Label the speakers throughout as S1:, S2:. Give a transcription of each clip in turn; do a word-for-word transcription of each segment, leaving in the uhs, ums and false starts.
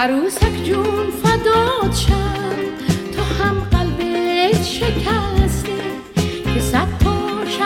S1: عروسک جون فدات شم، تو هم قلبت شکسته که صد تا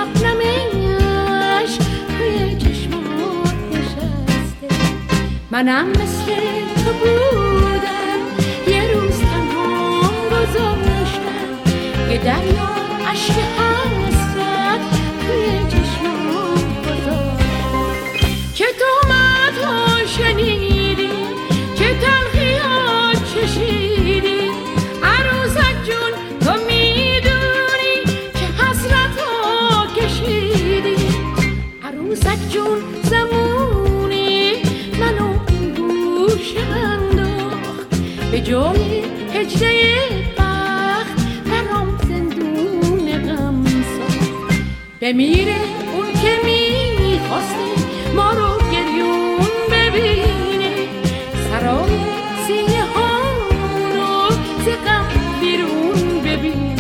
S1: شبنمش توی چشمات نشسته. منم مثل تو بودم، یه روز تنها گذاشتم، یه دریا اشک حسرت توی چشمات گذاشتم. که تو مدها شنیدی، که تلخیات چشیدی، عروسک جون تو میدونی که حسرت ها کشیدی. عروسک جون زمونی منو این گوش انداخت، به جای هجله بخت برام زندون غم ساخت. بمیره اون که میخواسته ما رو گریون ببینه، سرای سینه ها رو ز غم بیرون ببینه.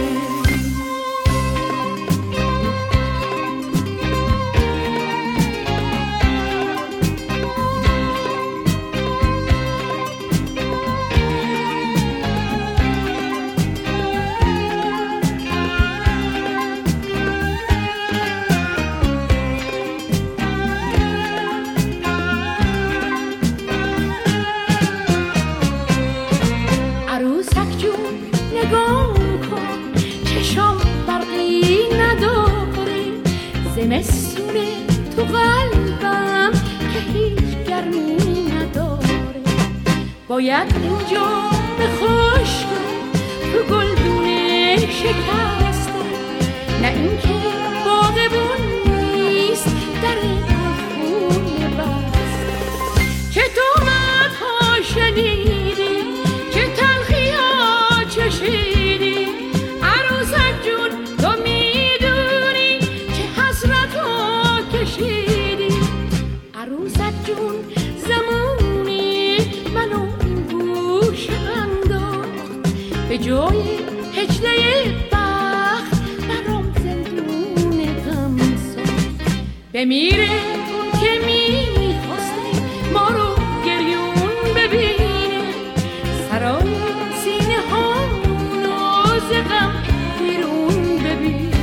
S1: عروسک جون نگاه کن، چشام برقی نداره، زمستونه تو قلبم که هیچ گرمی نداره. باید اینجا به خشکی تو گلدونه شکسته، نه اینکه باغبون نیست در خونه بسته. که تو مدها شنیدی، که تلخیات چشیدی، عروسک جون تو میدونی که حسرت ها کشیدی. عروسک جون زمونی منو این گوش انداخت، به جای هجله بخت برام زندون غم ساخت. بمیره اون که میخواسته ما رو گریون ببینه، سرای سینه ها رو ز غم بیرون ببینه.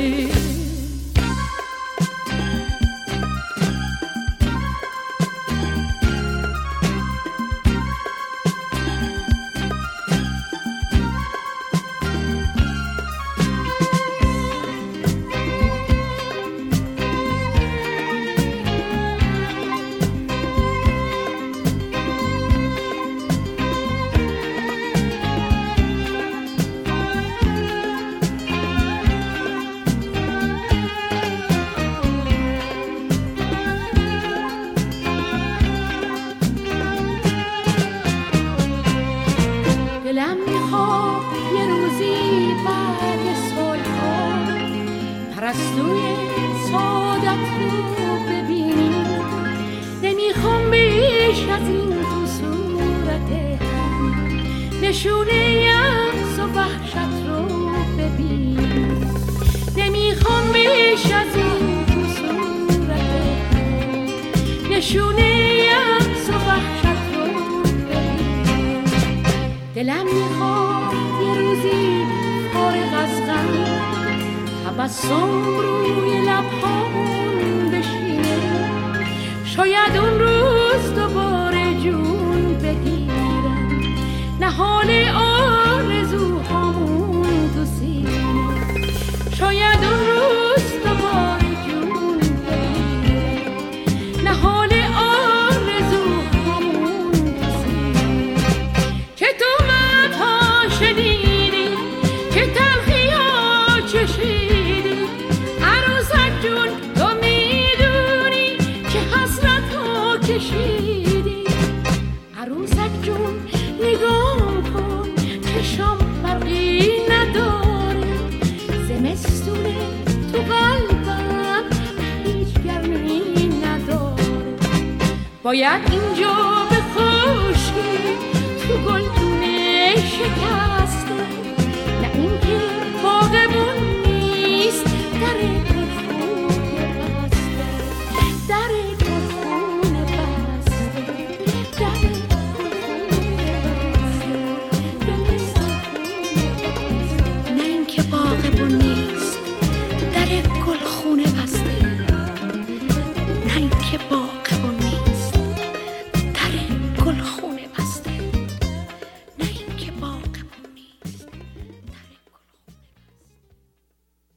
S1: دلم میخواد یه روزی بعد سالها پرستوی سعادت رو ببینی. نمیخوام بیش از این تو صورت هم نشونه یأس و وحشت رو ببینی. نمیخوام بیش از این تو صورت هم نشونه یأس و وحشت رو ببینی. دلم میخواد یه روزی فارغ از غم تبسم روی لبهام بشینه. شاید اون روز دوباره جون بگیرم، نهال آرزوهامون تو سینه. شاید اون روز دوباره جون بگیرم، نهال آرزوهامون تو سینه. که تو مدها شنیدی، که تلخیات چشیدی، عروسک جون تو میدونی که حسرت ها کشیدی. عروسک جون نگاه کن، چشام برقی نداره، زمستونه تو قلبم هیچ گرمی نداره. باید اینجا